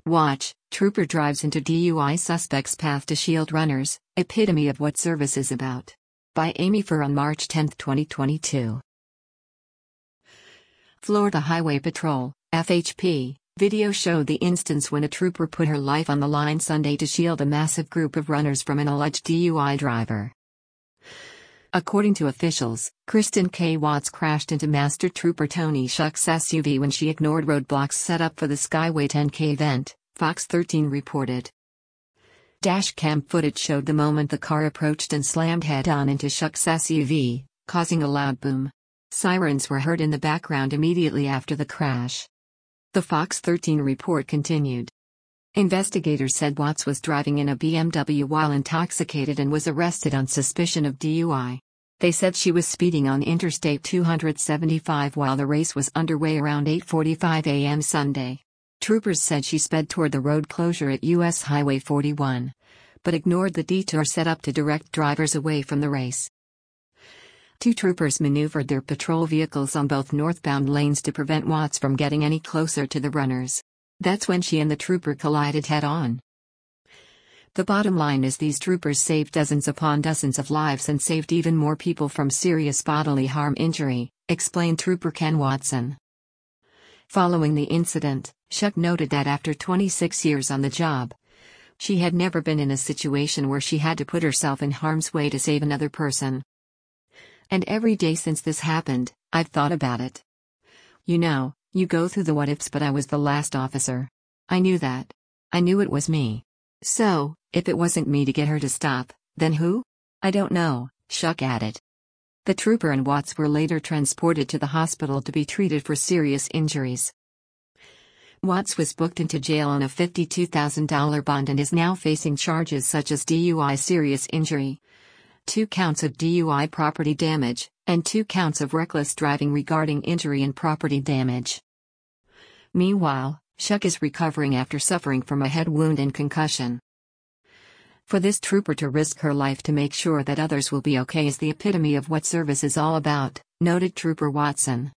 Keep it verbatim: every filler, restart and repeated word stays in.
Watch, Trooper drives into D U I suspect's path to shield runners, epitome of what service is about. By Amy Furr on March tenth twenty twenty-two. Florida Highway Patrol, F H P, video showed the instance when a trooper put her life on the line Sunday to shield a massive group of runners from an alleged D U I driver. According to officials, Kristen K. Watts crashed into Master Trooper Tony Schuck's S U V when she ignored roadblocks set up for the Skyway ten K event, Fox thirteen reported. Dashcam footage showed the moment the car approached and slammed head-on into Schuck's S U V, causing a loud boom. Sirens were heard in the background immediately after the crash. The Fox thirteen report continued. Investigators said Watts was driving in a B M W while intoxicated and was arrested on suspicion of D U I. They said she was speeding on Interstate two seventy-five while the race was underway around eight forty-five a m Sunday. Troopers said she sped toward the road closure at U S Highway forty-one, but ignored the detour set up to direct drivers away from the race. Two troopers maneuvered their patrol vehicles on both northbound lanes to prevent Watts from getting any closer to the runners. That's when she and the trooper collided head-on. The bottom line is these troopers saved dozens upon dozens of lives and saved even more people from serious bodily harm injury, explained Trooper Ken Watson. Following the incident, Schuck noted that after twenty-six years on the job, she had never been in a situation where she had to put herself in harm's way to save another person. And every day since this happened, I've thought about it. You know, you go through the what-ifs, but I was the last officer. I knew that. I knew it was me. So, if it wasn't me to get her to stop, then who? I don't know, Schuck added. The trooper and Watts were later transported to the hospital to be treated for serious injuries. Watts was booked into jail on a fifty-two thousand dollars bond and is now facing charges such as D U I serious injury, two counts of D U I property damage, and two counts of reckless driving regarding injury and property damage. Meanwhile, Schuck is recovering after suffering from a head wound and concussion. For this trooper to risk her life to make sure that others will be okay is the epitome of what service is all about, noted Trooper Watson.